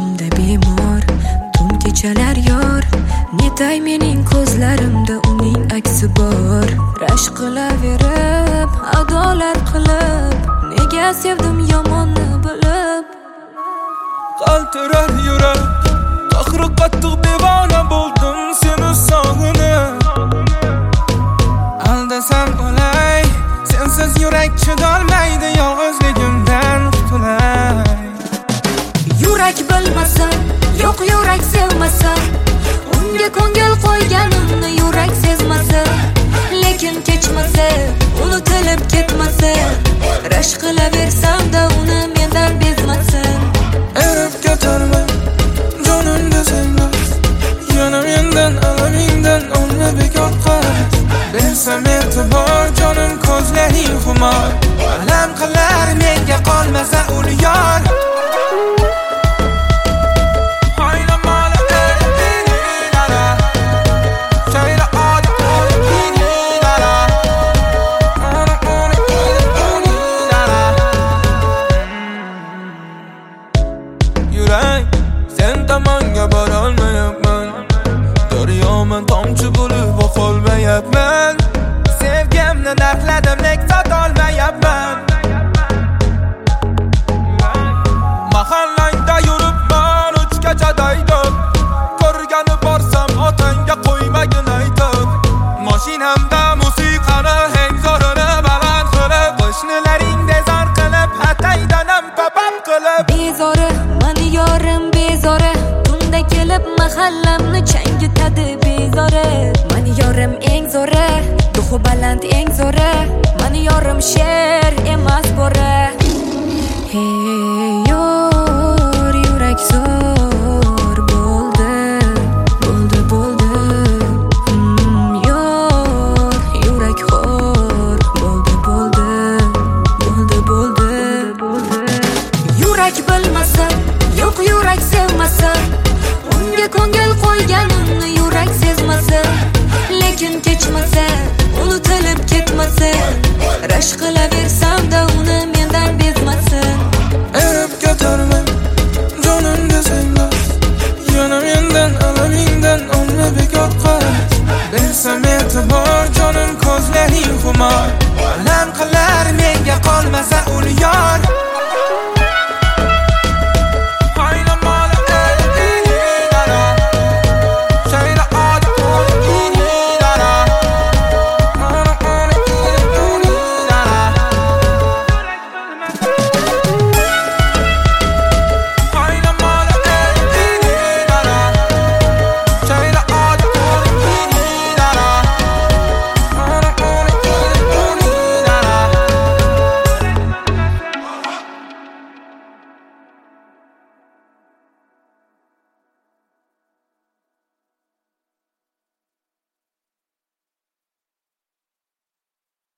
ruhimda bemor tun kechalar yor netay mening ko'zlarimda uning aksi bor rashk qilaverib adolat qilib nega sevdim yomonni bilib qaltirar yurak qahri qattiq devona bo'ldim seni sog'inib aldasam o'lay sensiz yurak chidolmaydi yolg'izligimdan qutulay yurak bilmasa yo'q yurak sevmasa unga ko'ngil qo'yganimni yurak sezmasa lekin kechmasa unutilib ketmasa rashk qilaversam-da uni mendan bezmasin erib ketarman jonim desanglar yana mendan alamingdan olma bekor qarat bersam e'tibor jonim ko'zlaring xumor alam qilar menga qolmasa uni yor sen tomonga borolmayapman daryoman tomchi bo'lib oqolmayapman sevgimni narxladim lek sotolmayapman mahallangda yuribman uchgacha daydib ko'rgani borsam otangga qo'ymagin aytib mashinamda musiqani eng zo'rini baland qilib qo'shnilaring bezor qilib hataydanam papam qilib bezori mani yorim bezori tunda kelib mahallamni changitadi bezori mani yorim eng zo'ri ruhi baland eng zo'ri mani yorim sher emas bo'ri hey yor yurak zo'r bo'ldi yor yurak xor bo'ldi yurak bilmasa yo'q yurak sevmasa unga ko'ngil qo'yganimni yurak sezmasa lekin kechmasa unutilib ketmasa rashk qilaversam-da uni mendan bezmasin erib ketarman jonim desanglar yana mendan alamingdan olma bekor qarat bersam e'tibor jonim ko'zlaring xumor alam qilar menga qolmasa